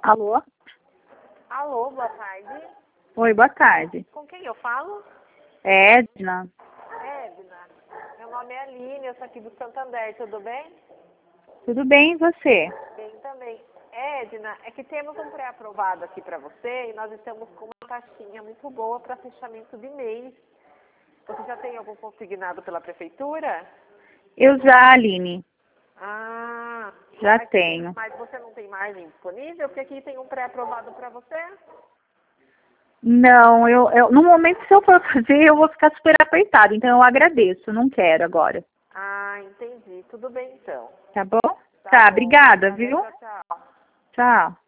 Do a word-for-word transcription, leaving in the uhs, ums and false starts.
Alô? Alô, boa tarde. Oi, boa tarde. Com quem eu falo? É Edna. Edna. Meu nome é Aline, eu sou aqui do Santander, tudo bem? Tudo bem, e você? Bem também. Edna, é que temos um pré-aprovado aqui para você e nós estamos com uma taxinha muito boa para fechamento de mês. Você já tem algum consignado pela prefeitura? Eu já, Aline. Ah, Já mas, tenho. mas você não tem margem disponível? Porque aqui tem um pré-aprovado para você. Não, eu, eu, no momento se eu for fazer, eu vou ficar super apertado. Então eu agradeço, não quero agora. Ah, entendi. Tudo bem então. Tá bom? Tá Tá, bom. obrigada, viu? Tchau, tchau. Tchau.